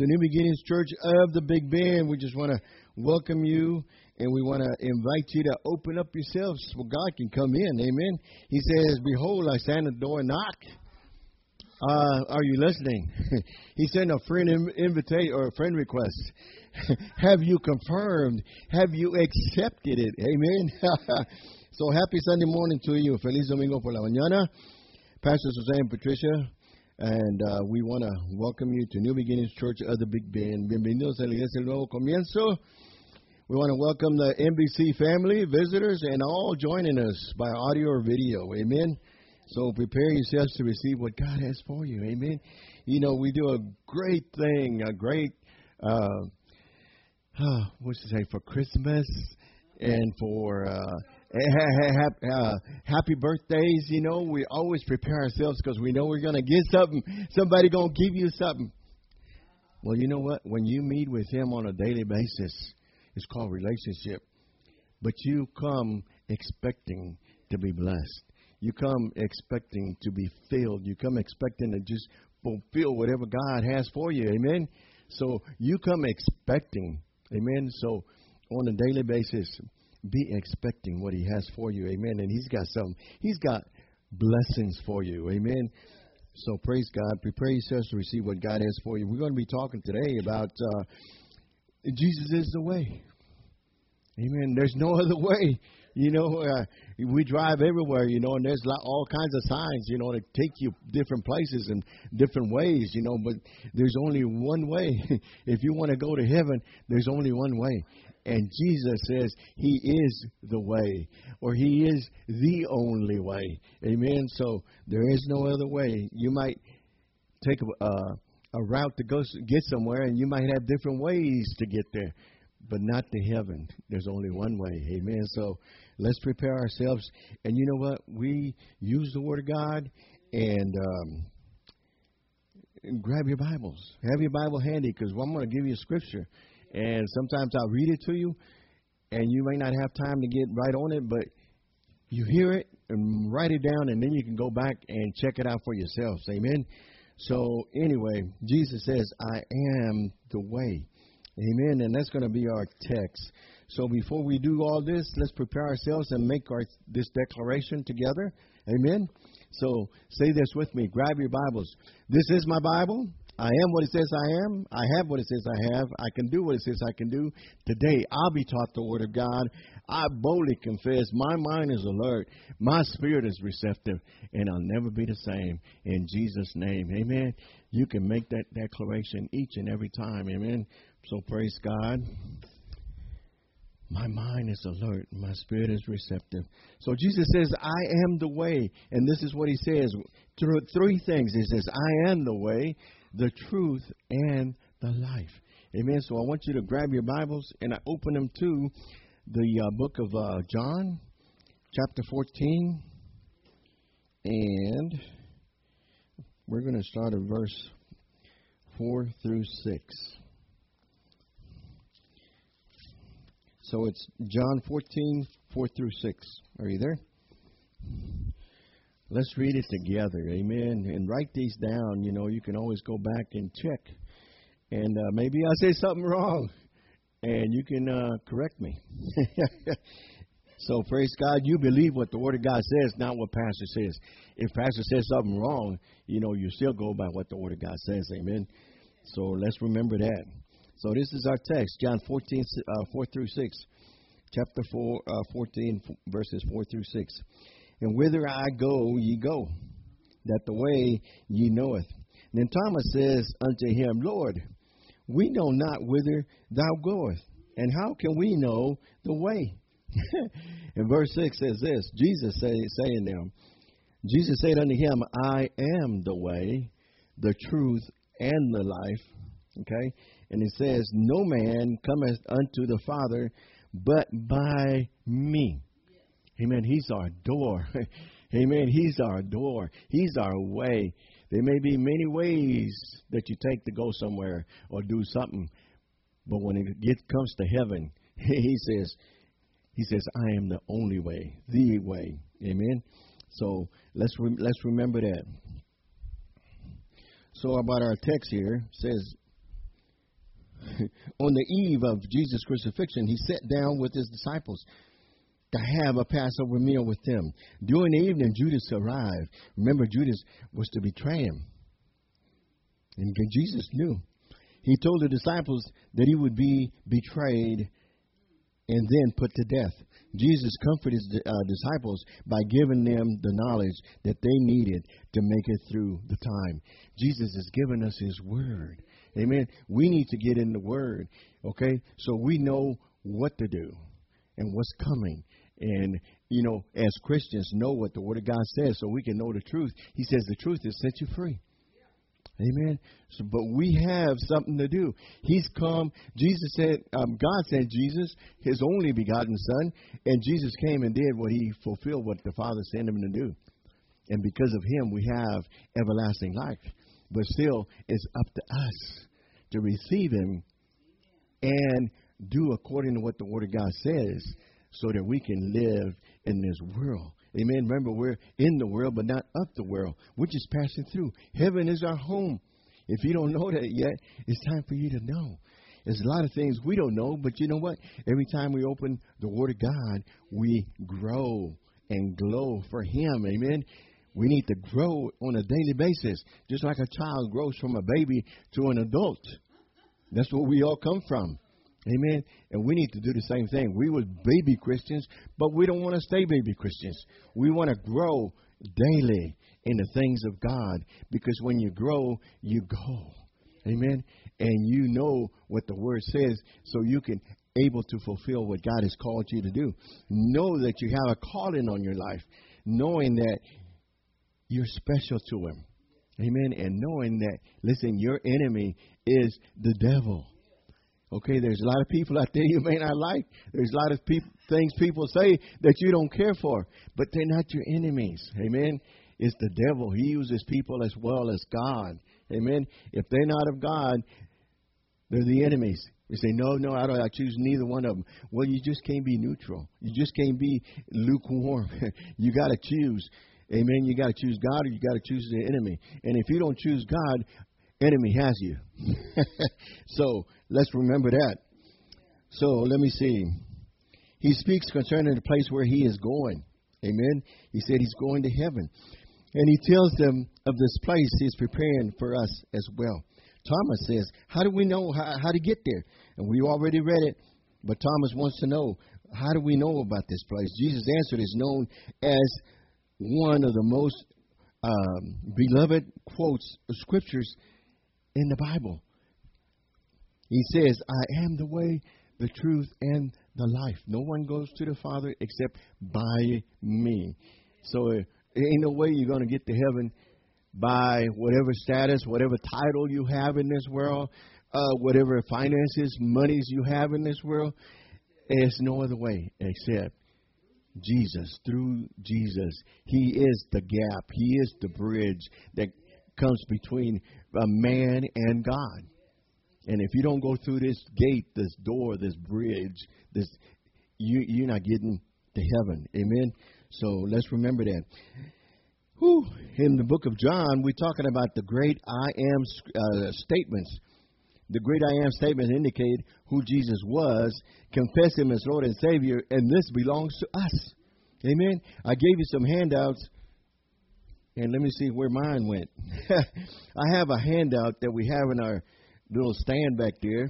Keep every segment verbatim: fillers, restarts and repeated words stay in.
the New Beginnings Church of the Big Bend. We just want to welcome you, and we want to invite you to open up yourselves so God can come in. Amen. He says, behold, I stand at the door and knock. Uh, are you listening? He sent a friend invitation or a friend request. Have you confirmed? Have you accepted it? Amen. So happy Sunday morning to you. Feliz domingo por la mañana. Pastor Suzanne Patricia. And uh, we want to welcome you to New Beginnings Church of the Big Bend. Bienvenidos a la Iglesia del Nuevo Comienzo. We want to welcome the N B C family, visitors, and all joining us by audio or video. Amen. So prepare yourselves to receive what God has for you. Amen. You know, we do a great thing, a great, uh, uh, what's to say, for Christmas and for uh, uh, happy birthdays. You know, we always prepare ourselves because we know we're going to get something. Somebody going to give you something. Well, you know what? When you meet with Him on a daily basis, it's called relationship. But you come expecting to be blessed. You come expecting to be filled. You come expecting to just fulfill whatever God has for you. Amen. So you come expecting. Amen. So on a daily basis, be expecting what He has for you. Amen. And He's got something. He's got blessings for you. Amen. So praise God. Prepare yourselves to receive what God has for you. We're going to be talking today about uh, Jesus is the way. Amen. There's no other way. You know, uh, we drive everywhere, you know, and there's all kinds of signs, you know, to take you different places and different ways, you know, but there's only one way. If you want to go to heaven, there's only one way. And Jesus says He is the way, or He is the only way. Amen. So there is no other way. You might take a, uh, a route to go get somewhere, and you might have different ways to get there, but not to heaven. There's only one way. Amen. So let's prepare ourselves. And you know what? We use the Word of God, and um, grab your Bibles. Have your Bible handy, because I'm going to give you a scripture. And sometimes I'll read it to you, and you may not have time to get right on it, but you hear it and write it down, and then you can go back and check it out for yourselves. Amen. So anyway, Jesus says, I am the way. Amen. And that's going to be our text. So before we do all this, let's prepare ourselves and make our this declaration together. Amen. So say this with me. Grab your Bibles. This is my Bible. I am what it says I am. I have what it says I have. I can do what it says I can do. Today, I'll be taught the Word of God. I boldly confess. My mind is alert. My spirit is receptive. And I'll never be the same. In Jesus' name. Amen. You can make that declaration each and every time. Amen. So praise God. My mind is alert. My spirit is receptive. So Jesus says, I am the way. And this is what He says. Three things. He says, I am the way, the truth, and the life. Amen. So I want you to grab your Bibles and I open them to the uh, book of uh, John, chapter fourteen. And we're going to start at verse four through six. So it's John fourteen, four through six. Are you there? Let's read it together. Amen. And write these down. You know, you can always go back and check. And uh, maybe I say something wrong. And you can uh, correct me. So praise God. You believe what the Word of God says, not what Pastor says. If Pastor says something wrong, you know, you still go by what the Word of God says. Amen. So let's remember that. So this is our text, John fourteen, uh, four through six, chapter four, uh, fourteen, verses four through six. And whither I go, ye go, that the way ye knoweth. And then Thomas says unto Him, Lord, we know not whither thou goest, and how can we know the way? And verse six says this, Jesus say, saying them, Jesus said unto him, I am the way, the truth, and the life. Okay? And it says, no man cometh unto the Father but by me. Amen. He's our door. Amen. He's our door. He's our way. There may be many ways that you take to go somewhere or do something. But when it gets, comes to heaven, he says, he says, I am the only way, the way. Amen. So let's re- let's remember that. So about our text here, it says, on the eve of Jesus' crucifixion, he sat down with his disciples to have a Passover meal with them. During the evening, Judas arrived. Remember, Judas was to betray him. And Jesus knew. He told the disciples that he would be betrayed and then put to death. Jesus comforted his uh, disciples by giving them the knowledge that they needed to make it through the time. Jesus has given us his word. Amen. We need to get in the word, okay, so we know what to do and what's coming. And, you know, as Christians, know what the word of God says so we can know the truth. He says the truth has set you free. Amen. So, but we have something to do. He's come. Jesus said, um, God sent Jesus, his only begotten Son, and Jesus came and did what he fulfilled what the Father sent him to do. And because of him, we have everlasting life. But still, it's up to us to receive him and do according to what the Word of God says so that we can live in this world. Amen. Remember, we're in the world, but not of the world. We're just passing through. Heaven is our home. If you don't know that yet, it's time for you to know. There's a lot of things we don't know, but you know what? Every time we open the Word of God, we grow and glow for him. Amen. We need to grow on a daily basis, just like a child grows from a baby to an adult. That's where we all come from. Amen. And we need to do the same thing. We were baby Christians, but we don't want to stay baby Christians. We want to grow daily in the things of God, because when you grow, you go. Amen. And you know what the Word says, so you can able to fulfill what God has called you to do. Know that you have a calling on your life, knowing that you're special to him. Amen. And knowing that, listen, your enemy is the devil. Okay, there's a lot of people out there you may not like. There's a lot of peop- things people say that you don't care for, but they're not your enemies. Amen. It's the devil. He uses people as well as God. Amen. If they're not of God, they're the enemies. You say, no, no, I don't. I choose neither one of them. Well, you just can't be neutral. You just can't be lukewarm. You got to choose. Amen. You got to choose God, or you got to choose the enemy. And if you don't choose God, enemy has you. So let's remember that. So let me see. He speaks concerning the place where he is going. Amen. He said he's going to heaven. And he tells them of this place he's preparing for us as well. Thomas says, how do we know how, how to get there? And we already read it, but Thomas wants to know, how do we know about this place? Jesus' answer is known as one of the most um, beloved quotes of scriptures in the Bible. He says, I am the way, the truth, and the life. No one goes to the Father except by me. So uh, there ain't no way you're going to get to heaven by whatever status, whatever title you have in this world, uh, whatever finances, monies you have in this world. There's no other way except Jesus. Through Jesus. He is the gap. He is the bridge that comes between a man and God. And if you don't go through this gate, this door, this bridge, this you, you're not getting to heaven. Amen. So let's remember that. Whew. In the book of John, we're talking about the great I am uh, statements. The great I am statements indicate who Jesus was, confess him as Lord and Savior, and this belongs to us. Amen. I gave you some handouts, and let me see where mine went. I have a handout that we have in our little stand back there.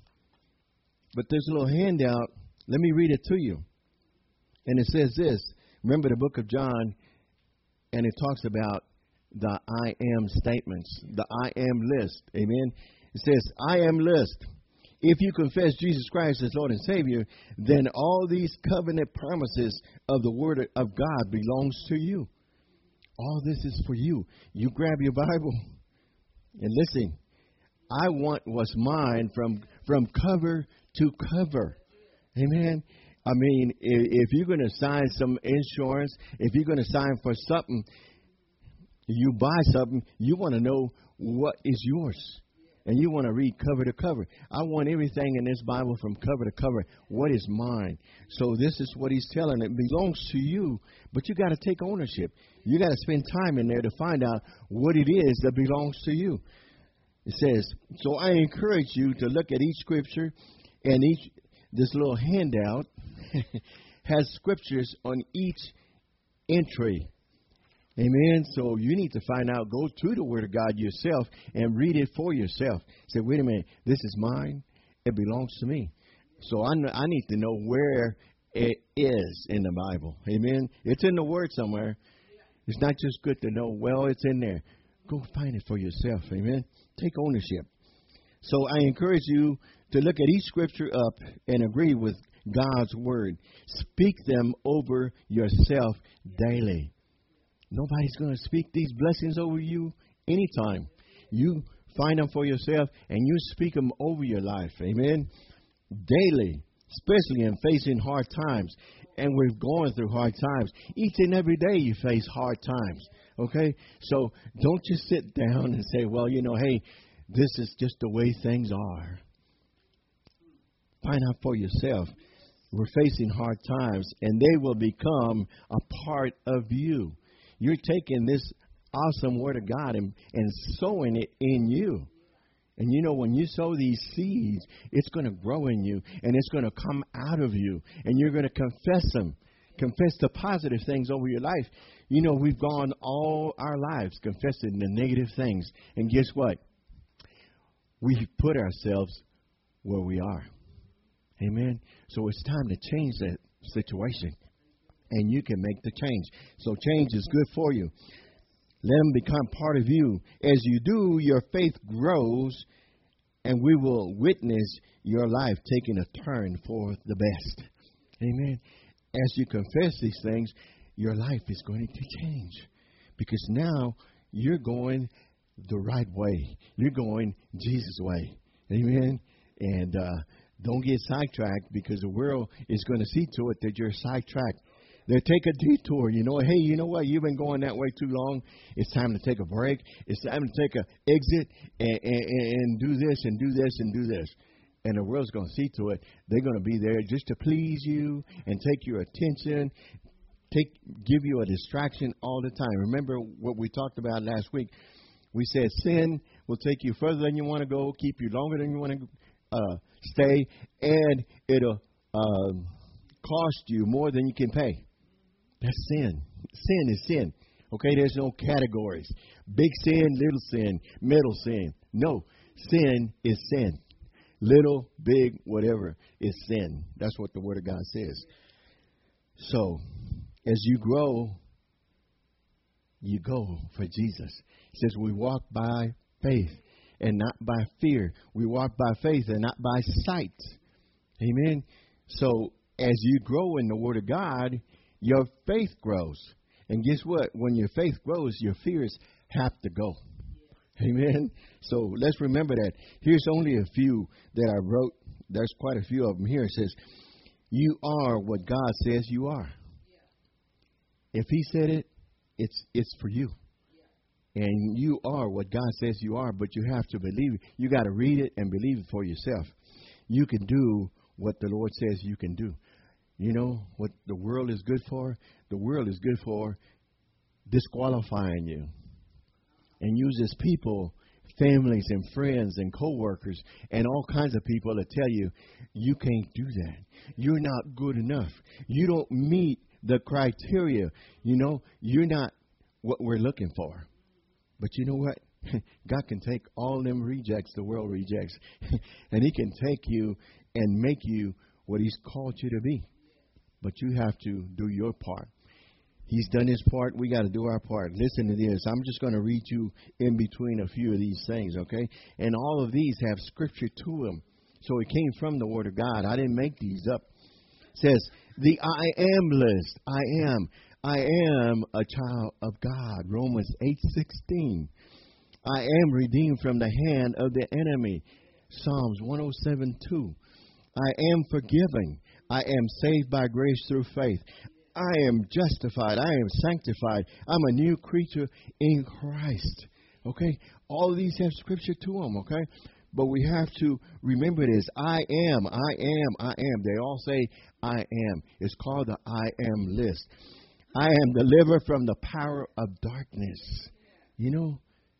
But this little handout, let me read it to you. And it says this. Remember the book of John, and it talks about the I am statements, the I am list. Amen. It says, I am list. If you confess Jesus Christ as Lord and Savior, then all these covenant promises of the Word of God belongs to you. All this is for you. You grab your Bible and listen. I want what's mine from, from cover to cover. Amen. I mean, if you're going to sign some insurance, if you're going to sign for something, you buy something, you want to know what is yours. And you want to read cover to cover. I want everything in this Bible from cover to cover. What is mine? So this is what he's telling. It belongs to you, but you got to take ownership. You got to spend time in there to find out what it is that belongs to you. It says, so I encourage you to look at each scripture, and each this little handout has scriptures on each entry. Amen. So you need to find out, go to the Word of God yourself and read it for yourself. Say, wait a minute, this is mine. It belongs to me. So I, I need to know where it is in the Bible. Amen. It's in the Word somewhere. It's not just good to know, well, it's in there. Go find it for yourself. Amen. Take ownership. So I encourage you to look at each scripture up and agree with God's Word. Speak them over yourself daily. Nobody's going to speak these blessings over you anytime. You find them for yourself and you speak them over your life. Amen. Daily, especially in facing hard times. And we're going through hard times. Each and every day you face hard times. Okay? So don't just sit down and say, well, you know, hey, this is just the way things are. Find out for yourself. We're facing hard times and they will become a part of you. You're taking this awesome Word of God and, and sowing it in you. And you know, when you sow these seeds, it's going to grow in you and it's going to come out of you. And you're going to confess them. Confess the positive things over your life. You know, we've gone all our lives confessing the negative things. And guess what? We put ourselves where we are. Amen. So it's time to change that situation. And you can make the change. So change is good for you. Let them become part of you. As you do, your faith grows, and we will witness your life taking a turn for the best. Amen. As you confess these things, your life is going to change. Because now you're going the right way. You're going Jesus' way. Amen. And uh, don't get sidetracked, because the world is going to see to it that you're sidetracked. They take a detour, you know. Hey, you know what? You've been going that way too long. It's time to take a break. It's time to take an exit and, and, and do this and do this and do this. And the world's going to see to it. They're going to be there just to please you and take your attention, take give you a distraction all the time. Remember what we talked about last week? We said sin will take you further than you want to go, keep you longer than you want to uh, stay, and it'll uh, cost you more than you can pay. That's sin. Sin is sin. Okay, there's no categories. Big sin, little sin, middle sin. No, sin is sin. Little, big, whatever is sin. That's what the Word of God says. So, as you grow, you go for Jesus. It says we walk by faith and not by fear. We walk by faith and not by sight. Amen. So, as you grow in the Word of God, your faith grows. And guess what? When your faith grows, your fears have to go. Amen. So let's remember that. Here's only a few that I wrote. There's quite a few of them here. It says, you are what God says you are. If He said it, it's it's for you. And you are what God says you are, but you have to believe it. You got to read it and believe it for yourself. You can do what the Lord says you can do. You know what the world is good for? The world is good for disqualifying you, and uses people, families and friends and co-workers and all kinds of people to tell you, you can't do that. You're not good enough. You don't meet the criteria. You know, you're not what we're looking for. But you know what? God can take all them rejects the world rejects, and He can take you and make you what He's called you to be. But you have to do your part. He's done His part. We got to do our part. Listen to this. I'm just going to read you in between a few of these things, okay? And all of these have scripture to them. So it came from the Word of God. I didn't make these up. It says, the I am list. I am. I am a child of God. Romans eight sixteen. I am redeemed from the hand of the enemy. Psalms one oh seven two. I am forgiven. I am saved by grace through faith. I am justified. I am sanctified. I'm a new creature in Christ. Okay? All of these have scripture to them, okay? But we have to remember this. I am, I am, I am. They all say I am. It's called the I am list. I am delivered from the power of darkness. You know,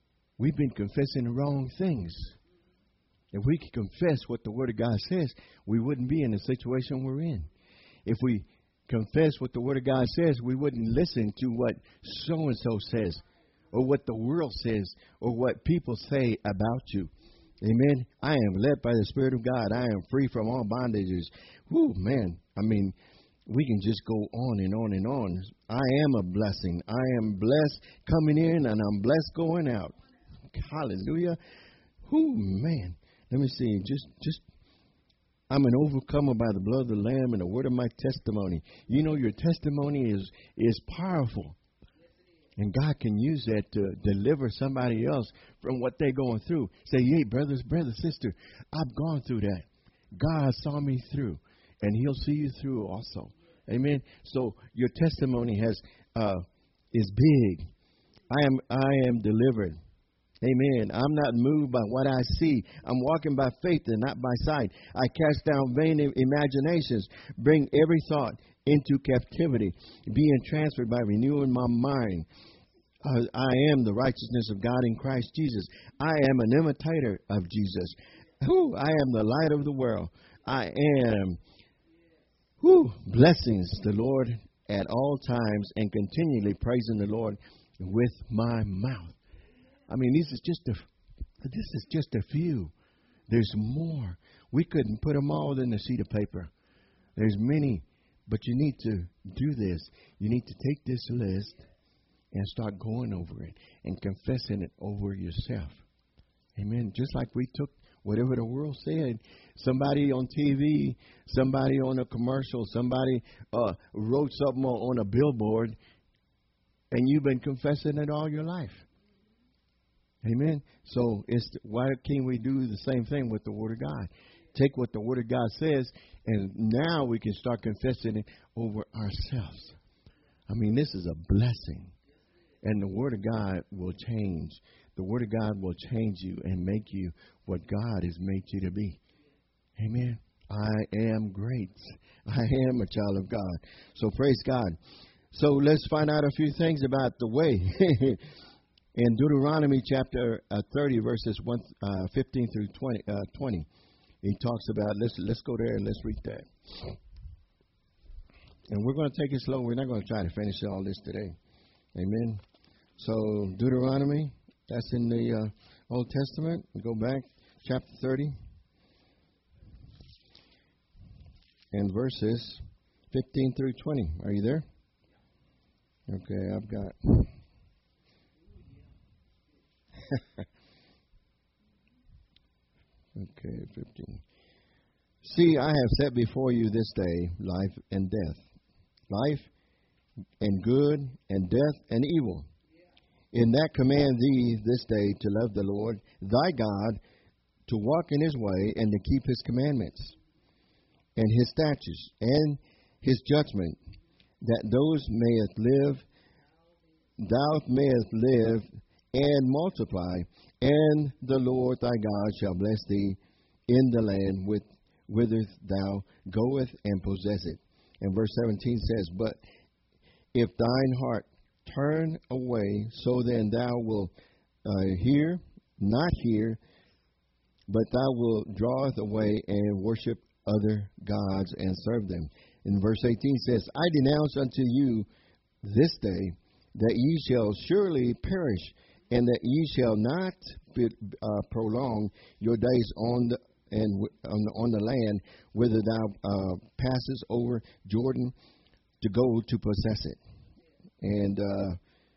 we've been confessing the wrong things. If we could confess what the Word of God says, we wouldn't be in the situation we're in. If we confess what the Word of God says, we wouldn't listen to what so-and-so says, or what the world says, or what people say about you. Amen. I am led by the Spirit of God. I am free from all bondages. Whew, man. I mean, we can just go on and on and on. I am a blessing. I am blessed coming in, and I'm blessed going out. Hallelujah. Whew, man. Let me see. Just, just, I'm an overcomer by the blood of the Lamb and the word of my testimony. You know, your testimony is is powerful. And God can use that to deliver somebody else from what they're going through. Say, hey, brothers, brother, sister, I've gone through that. God saw me through, and He'll see you through also. Amen. So your testimony has uh, is big. I am I am delivered. Amen. I'm not moved by what I see. I'm walking by faith and not by sight. I cast down vain imaginations, bring every thought into captivity, being transferred by renewing my mind. Uh, I am the righteousness of God in Christ Jesus. I am an imitator of Jesus. Whew, I am the light of the world. I am whew, blessings the Lord at all times and continually praising the Lord with my mouth. I mean, this is just a this is just a few. There's more. We couldn't put them all in a sheet of paper. There's many, but you need to do this. You need to take this list and start going over it and confessing it over yourself. Amen. Just like we took whatever the world said. Somebody on T V, somebody on a commercial, somebody uh, wrote something on a billboard, and you've been confessing it all your life. Amen. So it's why can't we do the same thing with the Word of God? Take what the Word of God says, and now we can start confessing it over ourselves. I mean, this is a blessing. And the Word of God will change. The Word of God will change you and make you what God has made you to be. Amen. I am great. I am a child of God. So praise God. So let's find out a few things about the way. In Deuteronomy chapter uh, thirty, verses one, uh, fifteen through twenty, uh, twenty, he talks about, let's, let's go there and let's read that. And we're going to take it slow. We're not going to try to finish all this today. Amen. So Deuteronomy, that's in the uh, Old Testament. We go back, chapter thirty, and verses fifteen through twenty. Are you there? Okay, I've got... Okay, fifteen. See, I have set before you this day life and death, life and good, and death and evil. In that command thee this day to love the Lord thy God, to walk in His way, and to keep His commandments, and His statutes, and His judgment, that those mayest live, thou mayest live, and multiply, and the Lord thy God shall bless thee in the land with whither thou goest, and possess it. And verse seventeen says, but if thine heart turn away, so then thou wilt uh, hear, not hear, but thou wilt draweth away and worship other gods and serve them. And verse eighteen says, I denounce unto you this day that ye shall surely perish, and that ye shall not be, uh, prolong your days on the and on the, on the land whither thou uh, passes over Jordan to go to possess it. And uh,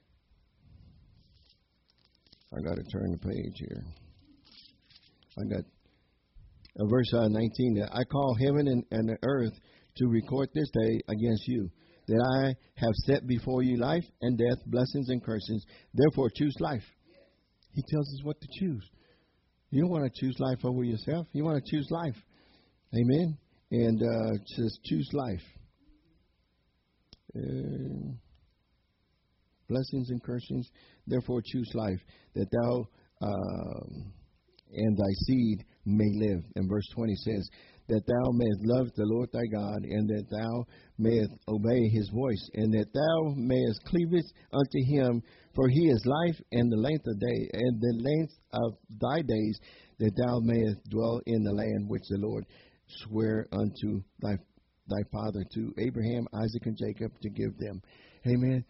I got to turn the page here. I got uh, verse uh, nineteen. I call heaven and, and the earth to record this day against you, that I have set before you life and death, blessings and curses. Therefore, choose life. He tells us what to choose. You don't want to choose life over yourself. You want to choose life. Amen. And uh, just choose life. Uh, blessings and curses. Therefore, choose life, that thou um, and thy seed may live. And verse twenty says, that thou mayest love the Lord thy God, and that thou mayest obey his voice, and that thou mayest cleave unto him, for he is life and the length of day, and the length of thy days, that thou mayest dwell in the land which the Lord sware unto thy thy father, to Abraham, Isaac, and Jacob, to give them. Amen.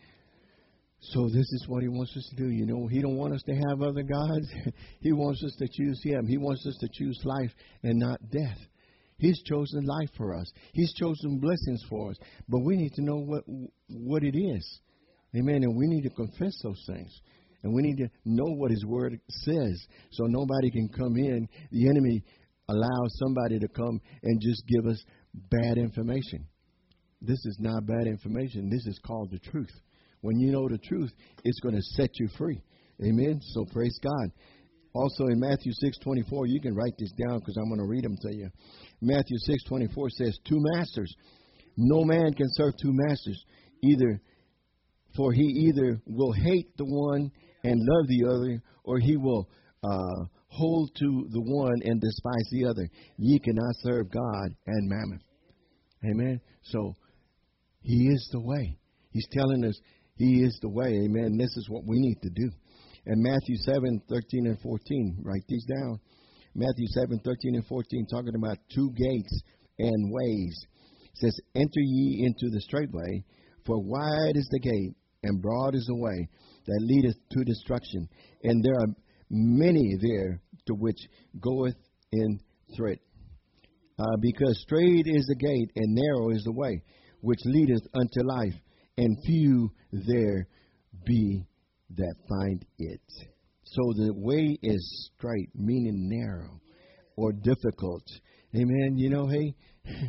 So this is what he wants us to do. You know, he don't want us to have other gods. He wants us to choose him. He wants us to choose life and not death. He's chosen life for us. He's chosen blessings for us. But we need to know what what it is. Amen. And we need to confess those things. And we need to know what his word says, so nobody can come in. The enemy allows somebody to come and just give us bad information. This is not bad information. This is called the truth. When you know the truth, it's going to set you free. Amen. So praise God. Also in Matthew six twenty-four, you can write this down because I'm going to read them to you. Matthew six twenty-four says, two masters. No man can serve two masters, either, for he either will hate the one and love the other, or he will uh, hold to the one and despise the other. Ye cannot serve God and mammon. Amen. So he is the way. He's telling us he is the way. Amen. This is what we need to do. And Matthew seven, thirteen and fourteen, write these down. Matthew seven, thirteen and fourteen, talking about two gates and ways. It says, enter ye into the straight way, for wide is the gate, and broad is the way that leadeth to destruction. And there are many there to which goeth in thread. Uh, because straight is the gate, and narrow is the way, which leadeth unto life, and few there be that find it. So the way is straight, meaning narrow or difficult. Amen. You know, hey,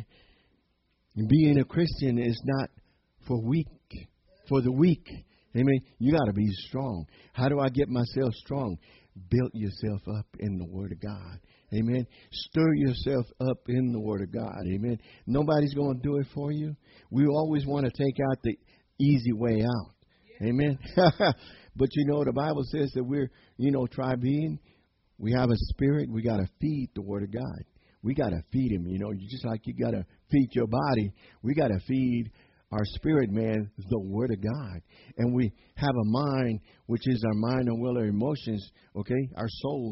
being a Christian is not for weak, for the weak. Amen. You got to be strong. How do I get myself strong? Build yourself up in the Word of God. Amen. Stir yourself up in the Word of God. Amen. Nobody's going to do it for you. We always want to take out the easy way out. Amen. But you know, the Bible says that we're, you know, tri-being. We have a spirit. We got to feed the Word of God. We got to feed Him. You know, just like you got to feed your body, we got to feed our spirit, man, the Word of God. And we have a mind, which is our mind and will, our emotions, okay, our soul.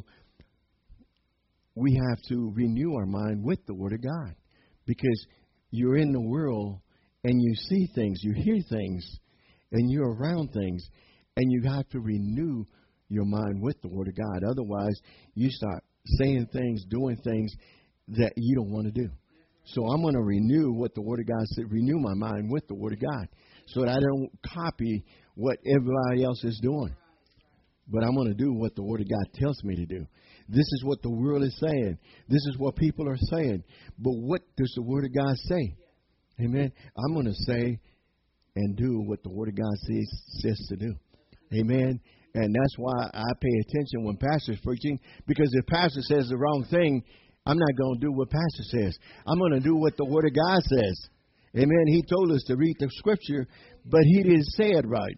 We have to renew our mind with the Word of God, because you're in the world and you see things, you hear things, and you're around things, and you have to renew your mind with the Word of God. Otherwise, you start saying things, doing things that you don't want to do. So I'm going to renew what the Word of God said, renew my mind with the Word of God, so that I don't copy what everybody else is doing. But I'm going to do what the Word of God tells me to do. This is what the world is saying. This is what people are saying. But what does the Word of God say? Amen. I'm going to say and do what the Word of God says, says to do. Amen. And that's why I pay attention when pastor's preaching, because if pastor says the wrong thing, I'm not going to do what pastor says. I'm going to do what the Word of God says. Amen. He told us to read the Scripture, but he didn't say it right.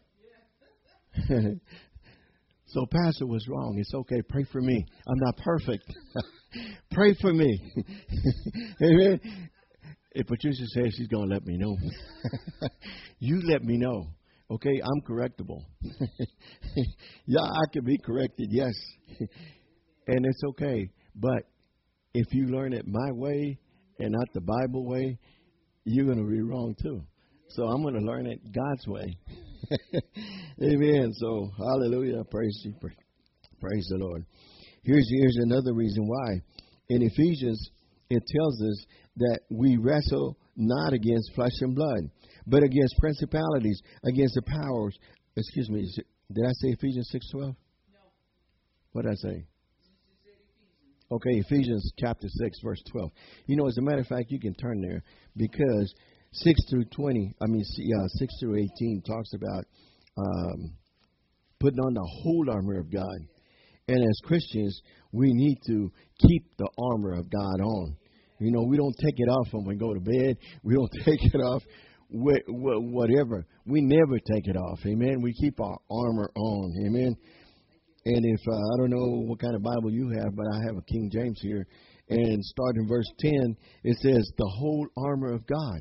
So pastor was wrong. It's okay. Pray for me. I'm not perfect. Pray for me. Amen. If Patricia says she's going to let me know, you let me know. Okay, I'm correctable. Yeah, I can be corrected, yes. And it's okay. But if you learn it my way and not the Bible way, you're going to be wrong too. So I'm going to learn it God's way. Amen. So, hallelujah. Praise you. Praise the Lord. Here's, here's another reason why. In Ephesians, it tells us that we wrestle not against flesh and blood, but against principalities, against the powers. Excuse me. Did I say Ephesians six twelve? No. What did I say? Okay, Ephesians chapter six, verse twelve. You know, as a matter of fact, you can turn there, because six through twenty, I mean, yeah, six through eighteen talks about um, putting on the whole armor of God. And as Christians, we need to keep the armor of God on. You know, we don't take it off when we go to bed. We don't take it off wh- wh- whatever. We never take it off. Amen. We keep our armor on. Amen. And if uh, I don't know what kind of Bible you have, but I have a King James here. And starting in verse ten, it says, the whole armor of God.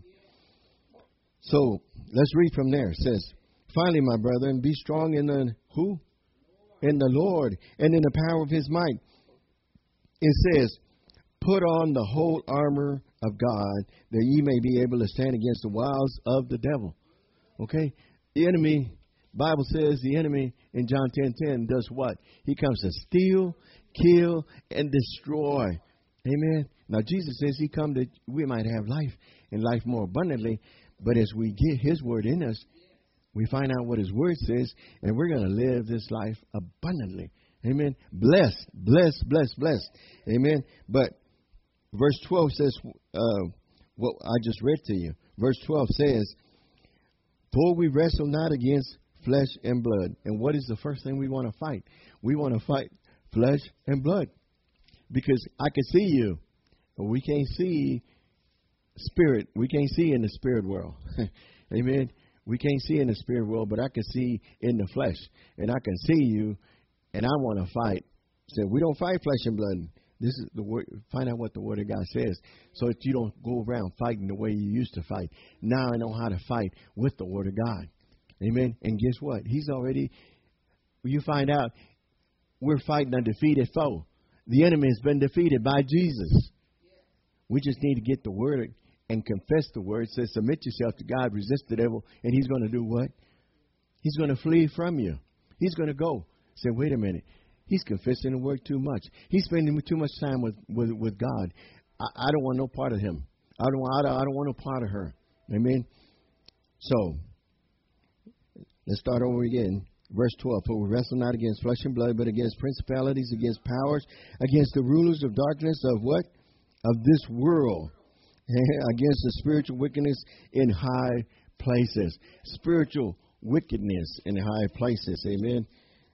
So let's read from there. It says, finally, my brethren, be strong in the who? In the Lord and in the power of his might. It says, put on the whole armor of God that ye may be able to stand against the wiles of the devil. Okay? The enemy, Bible says the enemy in John ten ten does what? He comes to steal, kill, and destroy. Amen. Now, Jesus says he come that we might have life and life more abundantly. But as we get his word in us, we find out what his word says, and we're going to live this life abundantly. Amen. Blessed, blessed, blessed, blessed. Amen. But verse twelve says, uh, what I just read to you. Verse twelve says, for we wrestle not against flesh and blood. And what is the first thing we want to fight? We want to fight flesh and blood. Because I can see you, but we can't see spirit. We can't see in the spirit world. Amen. We can't see in the spirit world, but I can see in the flesh. And I can see you, and I want to fight. So we don't fight flesh and blood. This is the word. Find out what the word of God says, so that you don't go around fighting the way you used to fight. Now I know how to fight with the word of God. Amen. And guess what? He's already. You find out we're fighting a defeated foe. The enemy has been defeated by Jesus. We just need to get the word and confess the word. It says, submit yourself to God, resist the devil, and he's going to do what? He's going to flee from you. He's going to go. Say, wait a minute. He's confessing the word too much. He's spending too much time with, with, with God. I, I don't want no part of him. I don't, want, I, don't, I don't want no part of her. Amen? So, let's start over again. Verse twelve, for we wrestle not against flesh and blood, but against principalities, against powers, against the rulers of darkness of what? Of this world, against the spiritual wickedness in high places. Spiritual wickedness in high places. Amen.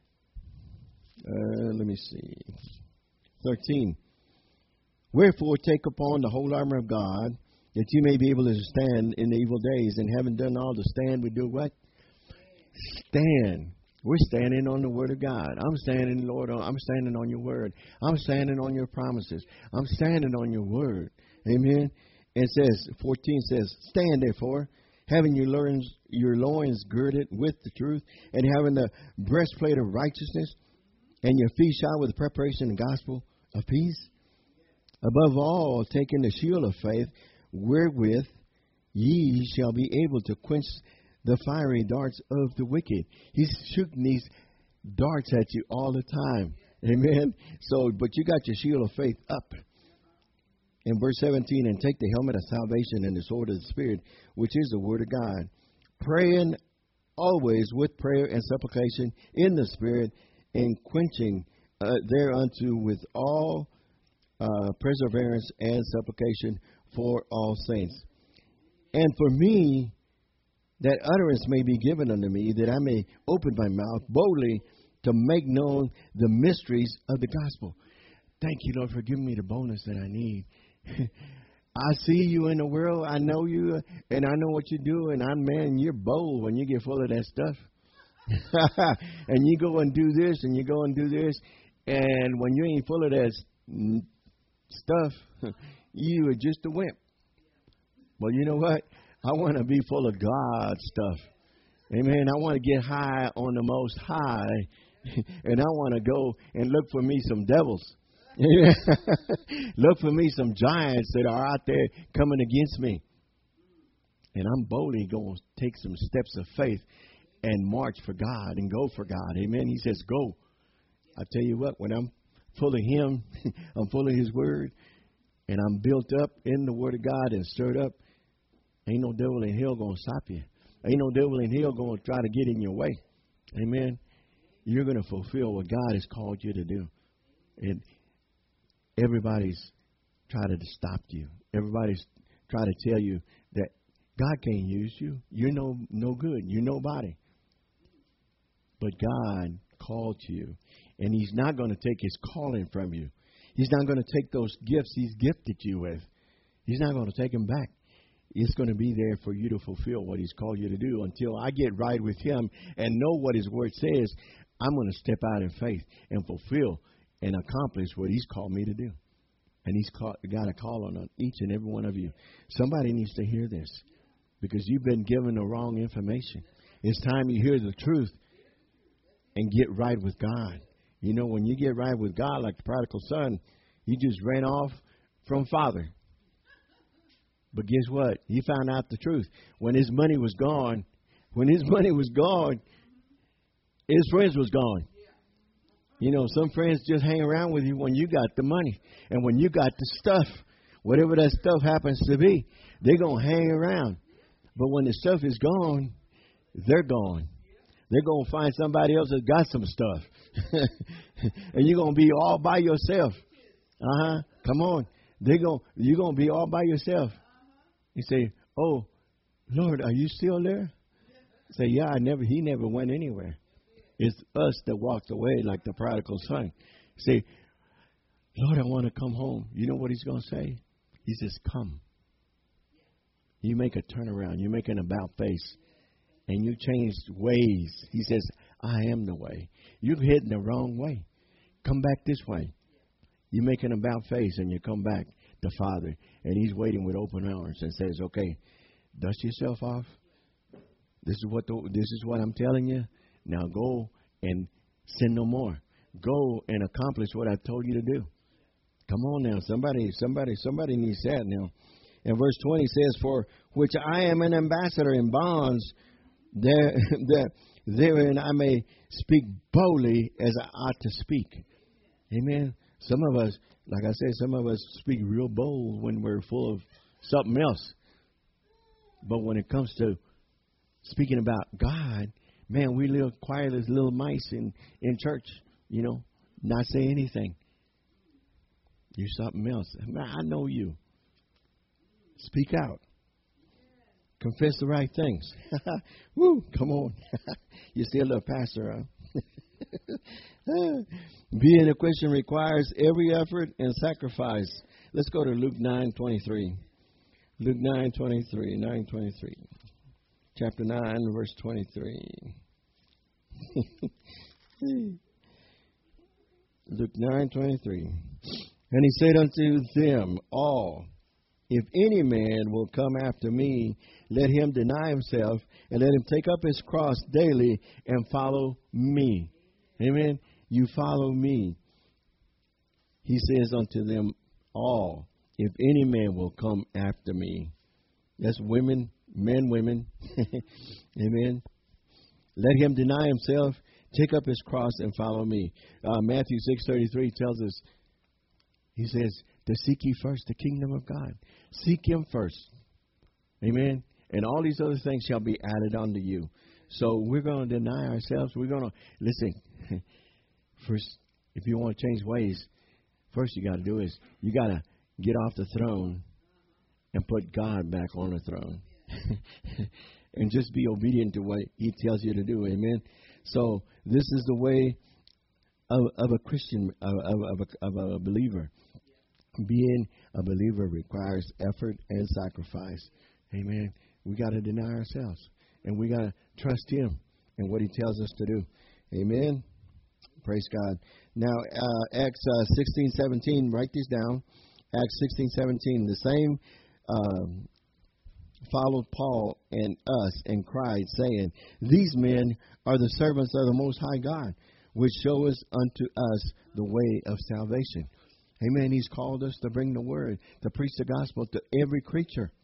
Uh, let me see. thirteen. Wherefore take upon the whole armor of God, that you may be able to stand in the evil days, and having done all to stand, we do what? Stand. We're standing on the word of God. I'm standing, Lord, I'm standing on your word. I'm standing on your promises. I'm standing on your word. Amen. It says, fourteen says, stand therefore, having your loins, your loins girded with the truth, and having the breastplate of righteousness, and your feet shod with the preparation of the gospel of peace. Above all, taking the shield of faith, wherewith ye shall be able to quench the fiery darts of the wicked. He's shooting these darts at you all the time. Amen. So, but you got your shield of faith up. In verse seventeen, and take the helmet of salvation and the sword of the Spirit, which is the word of God, praying always with prayer and supplication in the Spirit, and quenching uh, thereunto with all uh, perseverance and supplication for all saints. And for me, that utterance may be given unto me, that I may open my mouth boldly to make known the mysteries of the gospel. Thank you, Lord, for giving me the bonus that I need. I see you in the world. I know you, and I know what you do. And I'm, man, you're bold when you get full of that stuff. And you go and do this, and you go and do this. And when you ain't full of that stuff, you are just a wimp. Well, you know what? I want to be full of God stuff. Amen. I want to get high on the most high. And I want to go and look for me some devils. Look for me some giants that are out there coming against me. And I'm boldly going to take some steps of faith and march for God and go for God. Amen. He says, go. I tell you what, when I'm full of him, I'm full of his word, and I'm built up in the word of God and stirred up, ain't no devil in hell going to stop you. Ain't no devil in hell going to try to get in your way. Amen. You're going to fulfill what God has called you to do. And everybody's trying to stop you. Everybody's trying to tell you that God can't use you. You're no no good. You're nobody. But God called you, and he's not going to take his calling from you. He's not going to take those gifts he's gifted you with. He's not going to take them back. It's going to be there for you to fulfill what he's called you to do. Until I get right with him and know what his word says, I'm going to step out in faith and fulfill and accomplish what He's called me to do. And He's called, got a call on each and every one of you. Somebody needs to hear this because you've been given the wrong information. It's time you hear the truth and get right with God. You know, when you get right with God, like the prodigal son, he just ran off from Father. But guess what? He found out the truth. When his money was gone, when his money was gone, his friends was gone. You know, some friends just hang around with you when you got the money. And when you got the stuff, whatever that stuff happens to be, they're going to hang around. But when the stuff is gone, they're gone. They're going to find somebody else that got some stuff. And you're going to be all by yourself. Uh-huh. Come on. They're going, you're going to be all by yourself. You say, oh, Lord, are you still there? Say, yeah, I never. He never went anywhere. It's us that walked away like the prodigal son. Say, Lord, I want to come home. You know what He's going to say? He says, come. You make a turnaround. You make an about face. And you change ways. He says, I am the way. You've hidden the wrong way. Come back this way. You make an about face and you come back to Father. And He's waiting with open arms and says, okay, dust yourself off. This is what the, this is what I'm telling you. Now go and sin no more. Go and accomplish what I told you to do. Come on now. Somebody, somebody, somebody needs that now. And verse twenty says, for which I am an ambassador in bonds, there, there, therein I may speak boldly as I ought to speak. Amen. Some of us, like I said, some of us speak real bold when we're full of something else. But when it comes to speaking about God, man, we live quiet as little mice in, in church, you know, not say anything. You're something else. Man, I know you. Speak out. Confess the right things. Woo, come on. You're still a pastor, huh? Being a Christian requires every effort and sacrifice. Let's go to Luke nine twenty-three. Luke nine twenty-three. nine twenty-three. Chapter nine, verse twenty-three. Luke nine twenty-three. And He said unto them all, if any man will come after me, let him deny himself, and let him take up his cross daily and follow me. Amen. You follow me. He says unto them all, if any man will come after me. That's women, men, women. Amen. Let him deny himself, take up his cross, and follow me. Uh, Matthew six thirty-three tells us, He says, to seek ye first the kingdom of God. Seek Him first. Amen. And all these other things shall be added unto you. So we're going to deny ourselves. We're going to, listen, first, if you want to change ways, first you got to do is you got to get off the throne and put God back on the throne. And just be obedient to what He tells you to do. Amen. So this is the way of, of a Christian, of, of, of, a, of a believer. Being a believer requires effort and sacrifice. Amen. We got to deny ourselves. And we got to trust Him and what He tells us to do. Amen. Praise God. Now, uh, Acts uh, sixteen seventeen, write this down. Acts sixteen seventeen, the same um, followed Paul and us and cried, saying, these men are the servants of the Most High God, which show us unto us the way of salvation. Amen. He's called us to bring the word, to preach the gospel to every creature.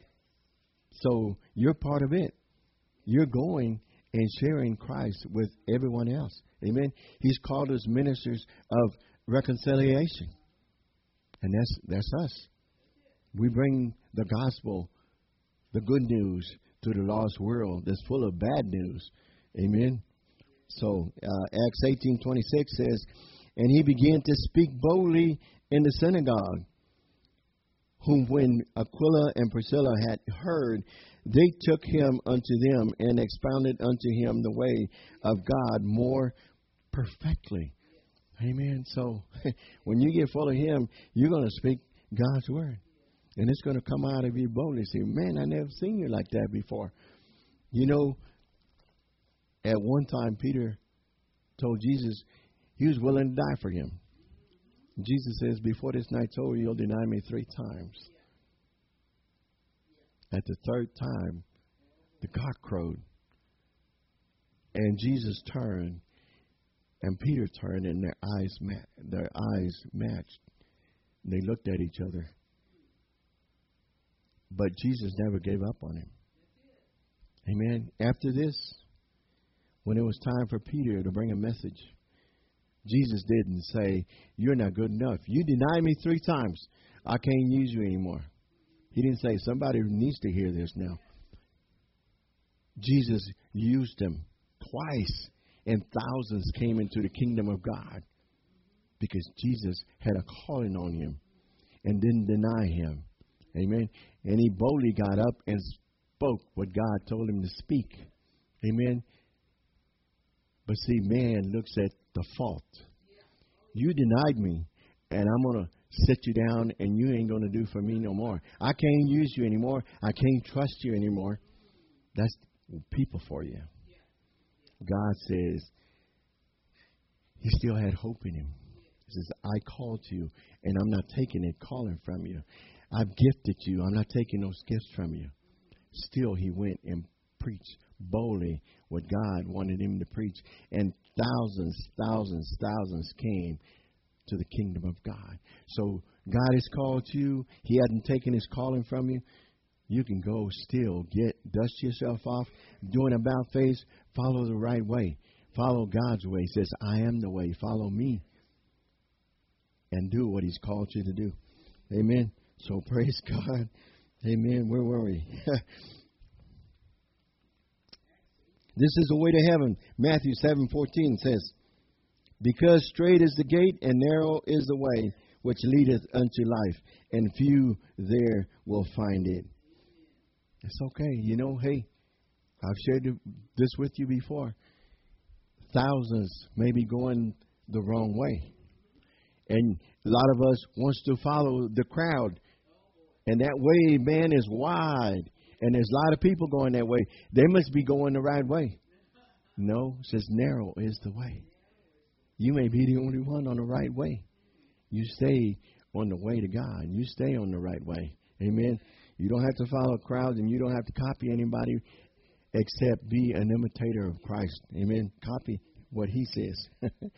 So you're part of it. You're going and sharing Christ with everyone else. Amen. He's called us ministers of reconciliation. And that's that's us. We bring the gospel, the good news, to the lost world that's full of bad news. Amen. So uh, Acts eighteen twenty-six says, and he began to speak boldly in the synagogue, whom when Aquila and Priscilla had heard, they took him unto them and expounded unto him the way of God more perfectly. Amen. So when you get full of Him, you're going to speak God's word. And it's going to come out of you boldly. Say, man, I never seen you like that before. You know, at one time, Peter told Jesus he was willing to die for him. Jesus says, before this night's over, you'll deny me three times. At the third time, the cock crowed. And Jesus turned, and Peter turned, and their eyes ma- their eyes matched. They looked at each other. But Jesus never gave up on him. Amen. After this, when it was time for Peter to bring a message, Jesus didn't say, you're not good enough. You denied me three times. I can't use you anymore. He didn't say, somebody needs to hear this now. Jesus used him twice, and thousands came into the kingdom of God because Jesus had a calling on him and didn't deny him. Amen. And he boldly got up and spoke what God told him to speak. Amen. But see, man looks at the fault. You denied me, and I'm going to sit you down, and you ain't going to do for me no more. I can't use you anymore. I can't trust you anymore. That's people for you. God says he still had hope in him. He says, I called you, and I'm not taking it calling from you. I've gifted you. I'm not taking those gifts from you. Still, he went and preached boldly what God wanted him to preach. And thousands, thousands, thousands came to the kingdom of God. So God has called you. He hasn't taken his calling from you. You can go still, get, dust yourself off, do an about face, follow the right way. Follow God's way. He says, I am the way. Follow me. And do what he's called you to do. Amen. So praise God. Amen. Where were we? This is the way to heaven. Matthew seven fourteen says, because straight is the gate and narrow is the way which leadeth unto life, and few there will find it. It's okay. You know, hey, I've shared this with you before. Thousands may be going the wrong way. And a lot of us wants to follow the crowd. And that way, man, is wide. And there's a lot of people going that way. They must be going the right way. No, it says narrow is the way. You may be the only one on the right way. You stay on the way to God. You stay on the right way. Amen. You don't have to follow crowds, and you don't have to copy anybody except be an imitator of Christ. Amen. Copy what he says.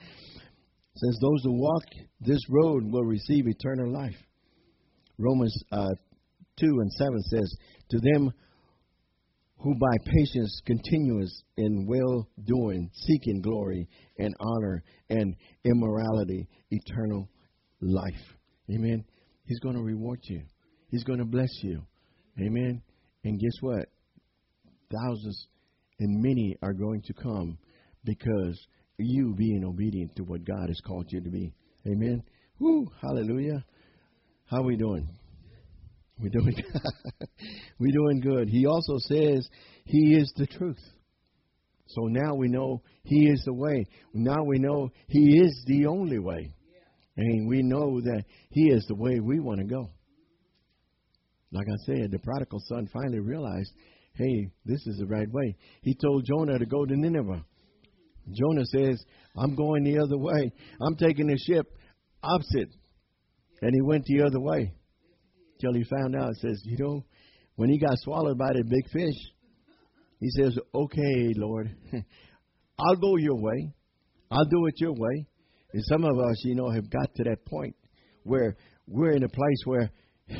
It says those who walk this road will receive eternal life. Romans uh, two and seven says, to them who by patience continuous in well-doing, seeking glory and honor and immorality, eternal life. Amen. He's going to reward you. He's going to bless you. Amen. And guess what? Thousands and many are going to come because you being obedient to what God has called you to be. Amen. Woo, hallelujah. How are we doing? We're doing We're doing good. He also says he is the truth. So now we know he is the way. Now we know he is the only way. And we know that he is the way we want to go. Like I said, the prodigal son finally realized, hey, this is the right way. He told Jonah to go to Nineveh. Jonah says, I'm going the other way. I'm taking the ship opposite. And he went the other way. Till he found out, it says, you know, when he got swallowed by that big fish, he says, okay, Lord, I'll go your way. I'll do it your way. And some of us, you know, have got to that point where we're in a place where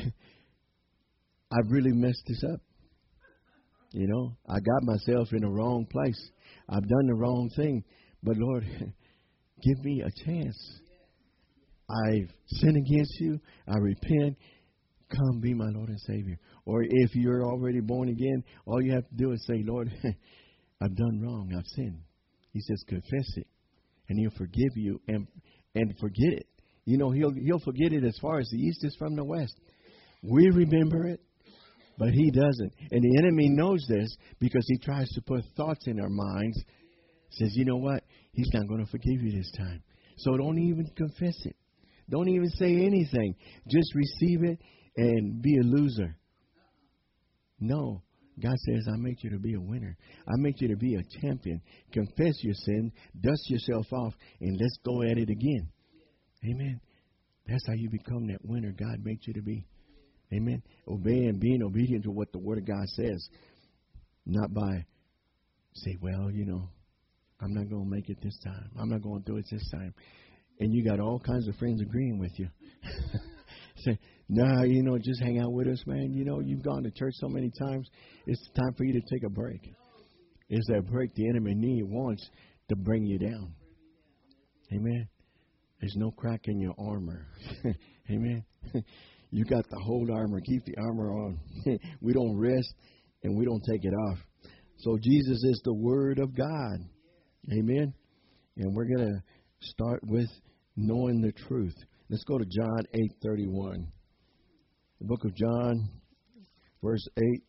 I've really messed this up. You know, I got myself in the wrong place. I've done the wrong thing. But Lord, give me a chance. I've sinned against you. I repent. Come be my Lord and Savior. Or if you're already born again, all you have to do is say, Lord, I've done wrong. I've sinned. He says, confess it. And he'll forgive you and and forget it. You know, he'll he'll forget it as far as the east is from the west. We remember it, but he doesn't. And the enemy knows this because he tries to put thoughts in our minds. Says, you know what? He's not going to forgive you this time. So don't even confess it. Don't even say anything. Just receive it and be a loser. No. God says, I make you to be a winner. I make you to be a champion. Confess your sin, dust yourself off, and let's go at it again. Amen. That's how you become that winner God made you to be. Amen. Obeying, being obedient to what the Word of God says. Not by, say, well, you know, I'm not going to make it this time. I'm not going to do it this time. And you got all kinds of friends agreeing with you. Say, nah, you know, just hang out with us, man. You know, you've gone to church so many times. It's time for you to take a break. It's that break the enemy need wants to bring you down. Amen. There's no crack in your armor. Amen. You got the whole armor. Keep the armor on. We don't rest and we don't take it off. So Jesus is the Word of God. Amen. And we're going to start with knowing the truth. Let's go to John eight thirty-one. The book of John, verse eight.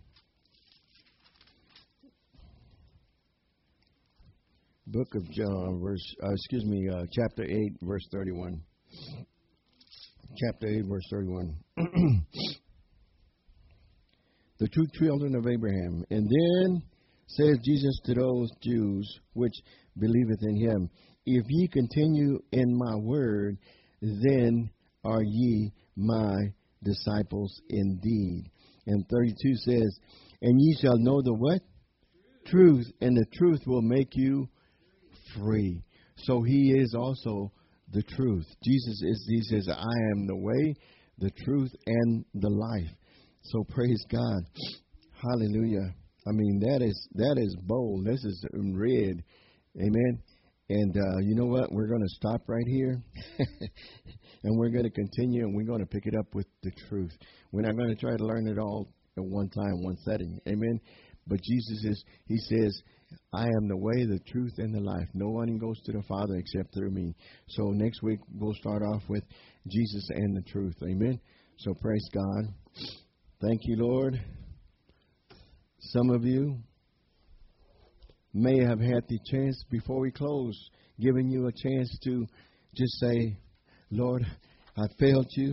Book of John, verse, uh, excuse me, uh, chapter eight, verse thirty-one. Chapter eight, verse thirty-one. The true children of Abraham. And then says Jesus to those Jews which believeth in him, if ye continue in my word, then are ye my disciples indeed. And thirty-two says, and ye shall know the what? Truth, and the truth will make you free. So he is also the truth. Jesus is, he says, I am the way, the truth, and the life. So praise God. Hallelujah. I mean, that is that is bold. This is in red. Amen. And uh, you know what? We're going to stop right here. And we're going to continue, and we're going to pick it up with the truth. We're not going to try to learn it all at one time, one setting. Amen. But Jesus is, he says, I am the way, the truth, and the life. No one goes to the Father except through me. So next week, we'll start off with Jesus and the truth. Amen. So praise God. Thank you, Lord. Some of you may have had the chance before we close, giving you a chance to just say, Lord, I failed you.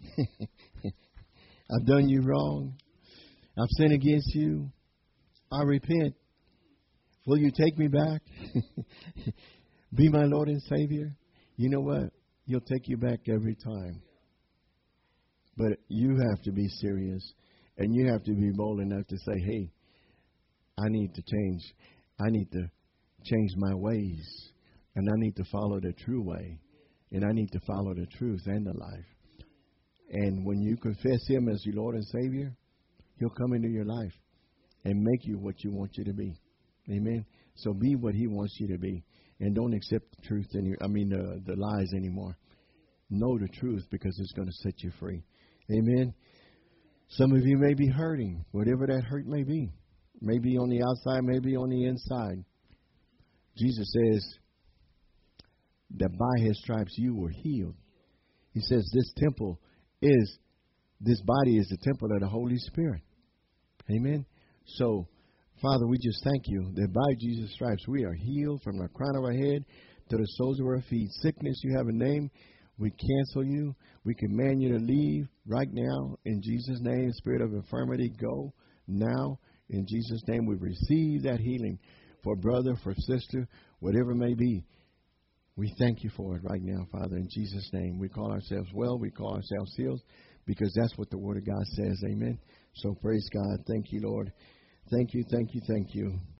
I've done you wrong. I've sinned against you. I repent. Will you take me back? Be my Lord and Savior. You know what? He'll take you back every time. But you have to be serious. And you have to be bold enough to say, hey, I need to change. I need to change my ways. And I need to follow the true way. And I need to follow the truth and the life. And when you confess him as your Lord and Savior, he'll come into your life and make you what you want you to be. Amen. So be what he wants you to be. And don't accept the truth, any, I mean the, the lies anymore. Know the truth because it's going to set you free. Amen. Some of you may be hurting, whatever that hurt may be. Maybe on the outside, maybe on the inside. Jesus says that by his stripes you were healed. He says this temple is, this body is the temple of the Holy Spirit. Amen. So, Father, we just thank you that by Jesus' stripes we are healed from the crown of our head to the soles of our feet. Sickness, you have a name. We cancel you. We command you to leave right now in Jesus' name. Spirit of infirmity, go now. In Jesus' name, we receive that healing for brother, for sister, whatever it may be. We thank you for it right now, Father, in Jesus' name. We call ourselves well. We call ourselves healed because that's what the Word of God says. Amen. So praise God. Thank you, Lord. Thank you, thank you, thank you.